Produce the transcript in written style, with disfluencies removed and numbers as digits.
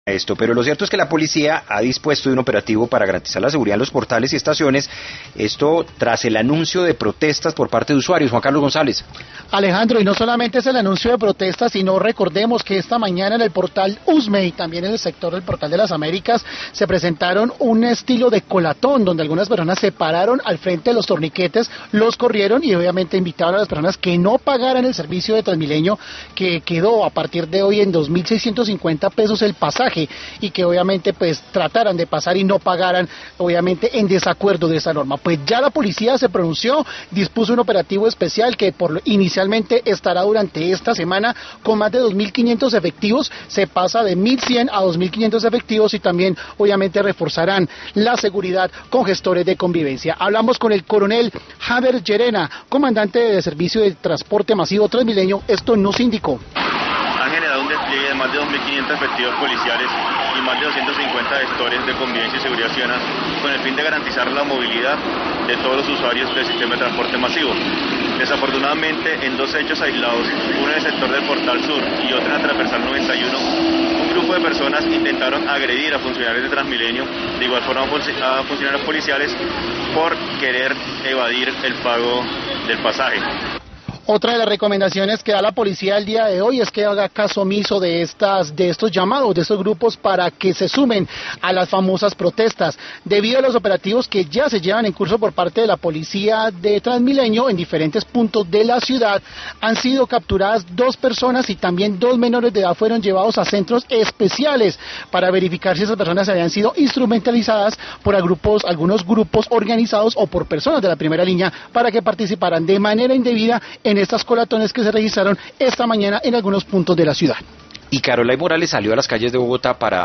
esto, pero lo cierto es que la policía ha dispuesto de un operativo para garantizar la seguridad en los portales y estaciones, esto tras el anuncio de protestas por parte de usuarios. Juan Carlos González. Alejandro, y no solamente es el anuncio de protestas, sino recordemos que esta mañana en el portal USME y también en el sector del Portal de las Américas se presentaron un estilo de colatón, donde algunas personas se pararon al frente de los torniquetes, los corrieron y obviamente invitaron a las personas que no pagaran el servicio de Transmilenio, que quedó a partir de hoy en 2.650 pesos el pasaje, y que obviamente pues trataran de pasar y no pagaran, obviamente en desacuerdo de esa norma. Pues ya la policía se pronunció, dispuso un operativo especial que inicialmente estará durante esta semana con más de 2.500 efectivos, se pasa de 1.100 a 2.500 efectivos y también obviamente reforzarán la seguridad con gestores de convivencia. Hablamos con el coronel Javier Llerena, comandante de Servicio de Transporte Masivo Transmilenio. Esto nos indicó. Han generado un despliegue de más de 2.500 efectivos policiales y más de 250 gestores de convivencia y seguridad ciudadana con el fin de garantizar la movilidad de todos los usuarios del sistema de transporte masivo. Desafortunadamente, en dos hechos aislados, uno en el sector del Portal Sur y otro en la Transversal 91, un grupo de personas intentaron agredir a funcionarios de Transmilenio, de igual forma a funcionarios policiales, por querer evadir el pago del pasaje. Otra de las recomendaciones que da la policía el día de hoy es que haga caso omiso de estos llamados, de estos grupos para que se sumen a las famosas protestas. Debido a los operativos que ya se llevan en curso por parte de la policía de Transmilenio en diferentes puntos de la ciudad, han sido capturadas 2 personas y también 2 menores de edad fueron llevados a centros especiales para verificar si esas personas habían sido instrumentalizadas por algunos grupos organizados o por personas de la primera línea para que participaran de manera indebida en estas colatones que se registraron esta mañana en algunos puntos de la ciudad. Y Carolina Morales salió a las calles de Bogotá para